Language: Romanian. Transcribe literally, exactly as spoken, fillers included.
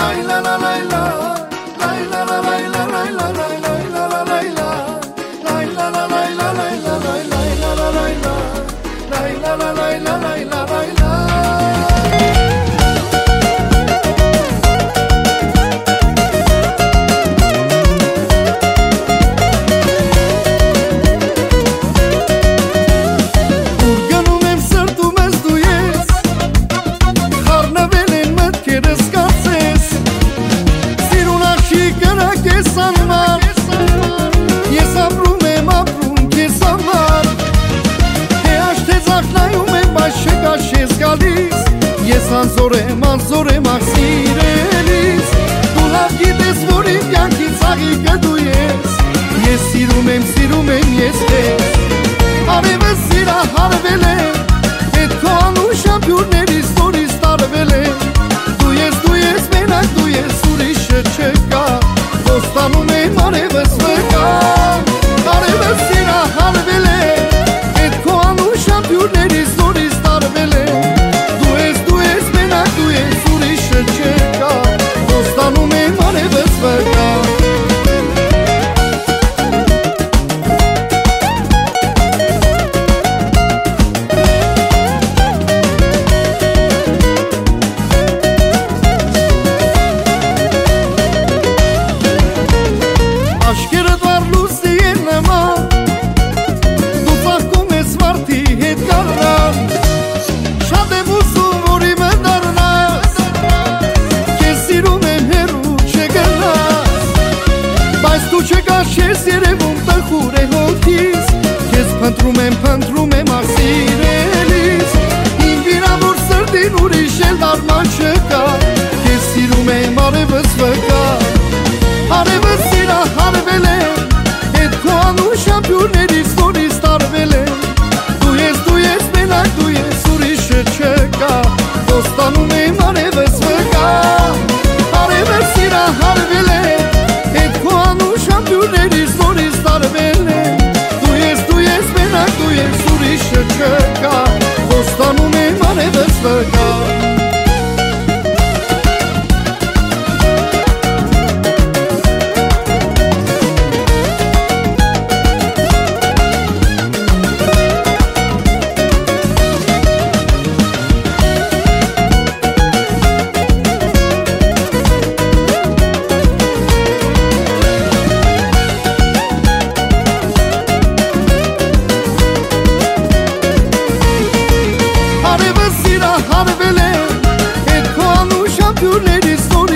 Manzore, manzore, maxirelis Tu la ghides vori bianchi zaghi că tu yes Yes sirumem, sirumem, yes yes Are vesira harvele Et coanu șampiuneri stori starvele Tu yes, tu yes, menac, tu yes, surișe ceca Costa nume mare vesveca Are vesira harvele Et coanu șampiuneri stori starvele Pentru me, pentru me, maxirelis Invina vor sărdinuri și-el dar manceca Che sirume mare văsvăca Are văsira harvele Et coanu șampiuneri stori starvele Tu yes, tu yes, menac, tu yes, surișe ceca Costa nume mare văsvăca Are văsira harvele Et coanu șampiuneri stori starvele Tu ești surișe ceca Costa nume mare vesvăca harvele Et coanu șampiuneri stori